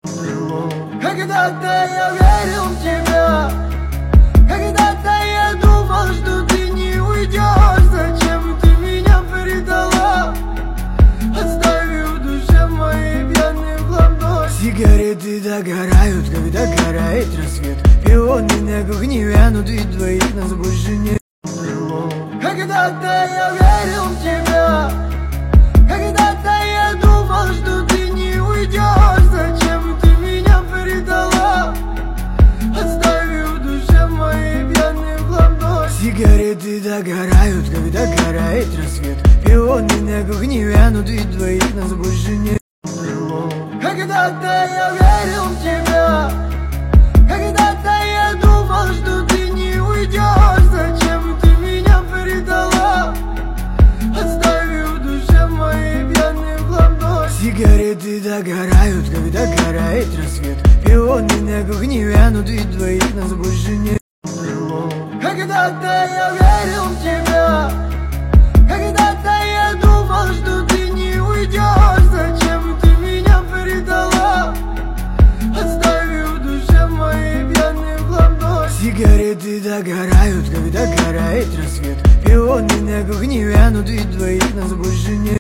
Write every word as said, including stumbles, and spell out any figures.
Когда-то я верил в тебя, когда-то я думал, что ты не уйдешь. Зачем ты меня предала, оставив в душе моей пьяный ладонь? Сигареты догорают, когда горает рассвет. Пионы на кухне вянут, и двоих нас больше нет. Когда-то я верил в тебя, когда-то я думал, что ты не уйдешь. Зачем ты меня предала, оставив в душе моей пьяный ладонь? Сигареты догорают, когда горает рассвет. Пионы на кухне вянут, и двоих нас больше нет. Когда-то я верил в тебя, когда-то я думал, что ты не уйдешь. Зачем ты меня предала, оставив в душе моей пьяный ладонь? Сигареты догорают, когда горает рассвет. Пионы на кухне вянут, и двоих нас больше нет. Когда-то я верил в тебя, когда-то я думал, что ты не уйдешь. Зачем ты меня предала, оставив в душе моей пьяный ладонь? Сигареты догорают, когда горает рассвет. Пионы на кухне вянут, и двоих нас больше нет.